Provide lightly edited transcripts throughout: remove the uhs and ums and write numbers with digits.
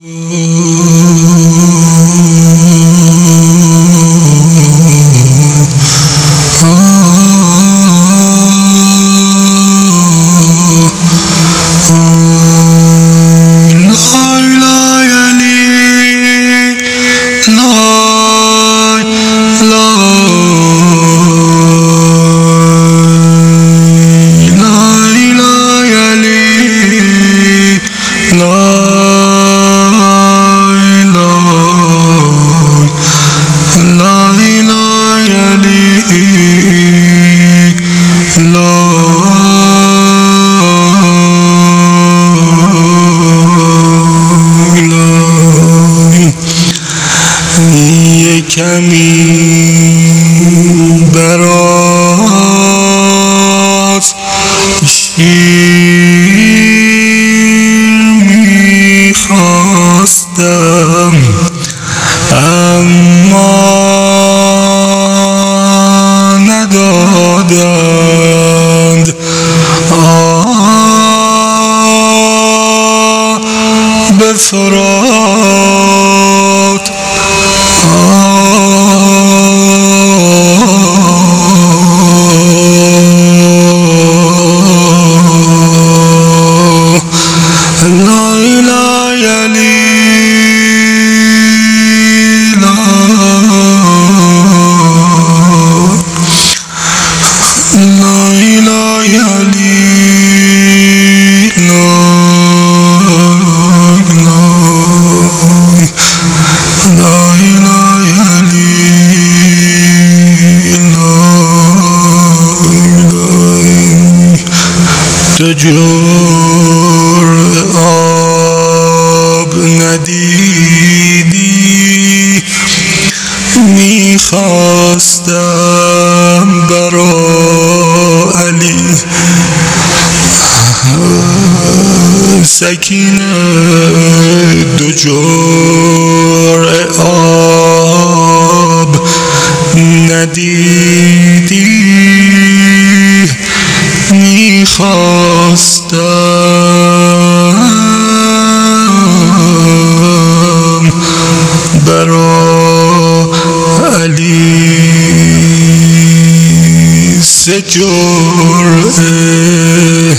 کمی برات شیر میخواستم، اما ندادند. به فرات تو جرعه آب ندیدی، میخواستم برا علی. سکینه دو جرعه آب ندیدی، میخواستم برا علی. سه جرعه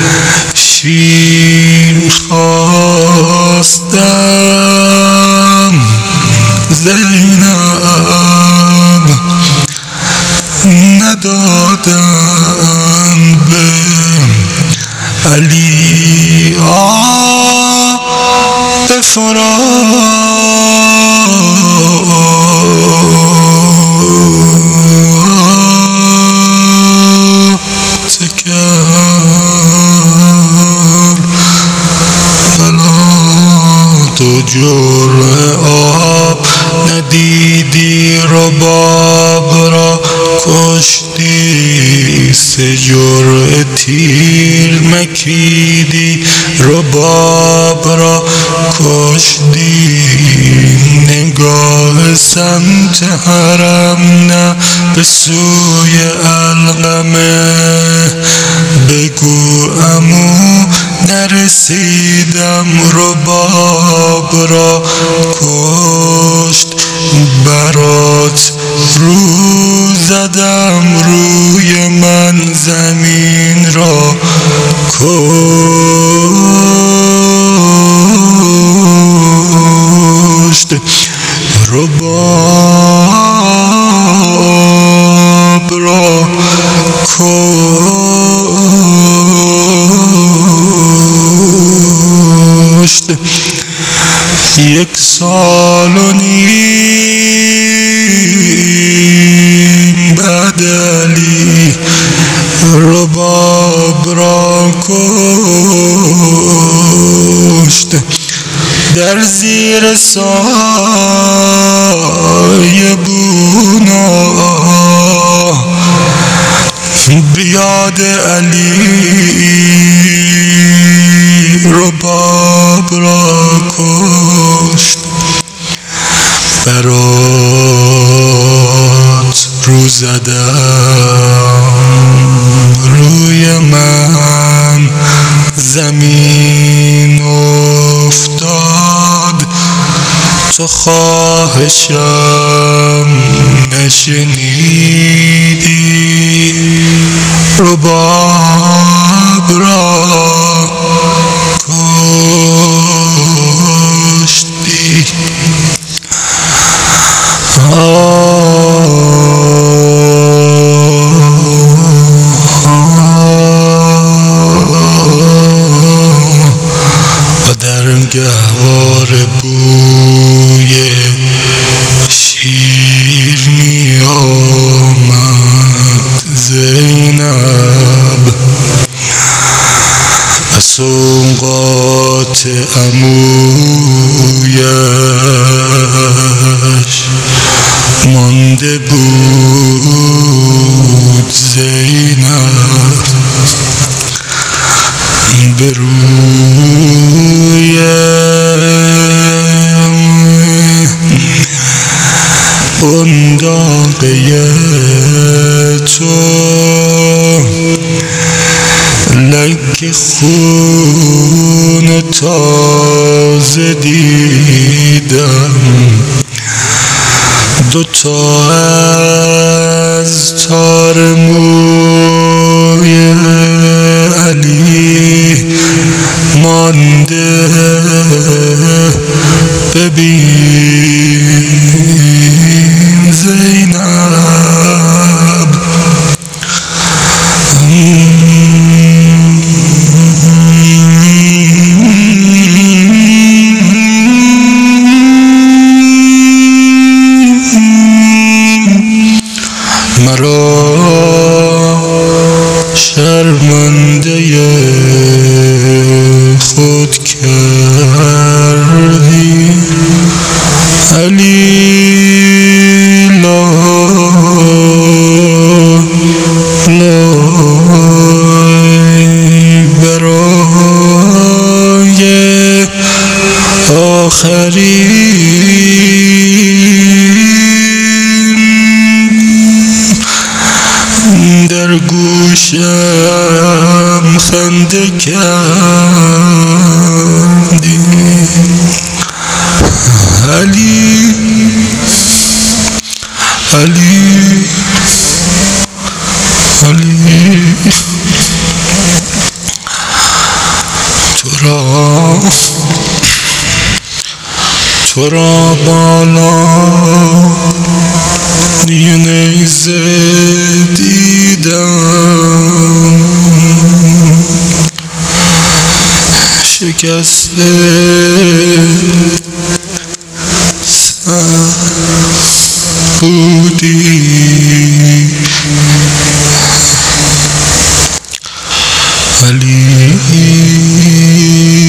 شیر خواستم، زینب ندادم به علی. به فرات کرد فلا. تو جرعه آب ندیدی، رباب را کشتی. سه جرعه تیر مکیدی، رباب را کشتی. نگاه سمت حرم نه به سوی علقمه، بگو عمو نرسیدم، رباب را کشت. برات رو زدم، روی من زمین را کشت. رباب را کشت. 1 سال و نیم بعد علی رباب را کشت. در زیر سایه بونا بیاد علی رباب را کشت. برات رو زدم، روی من زمین افتاد. تو خواهشم نشنیدی، رباب را کشتی. و در گهوار بوی شیر می آمد زینب، از سوقات عمویش مانده بود زینب، به روی بنداقه تو لک خون تازه دیدم، دوتا از تار موی علی مانده، ببین زینب. مرا شرمنده خود کردی علی، برای آخرین در گوشم خنده کردی علی، علی، علی. تو را بالا یه نیزه دیدم، شکسته سر بودی علی.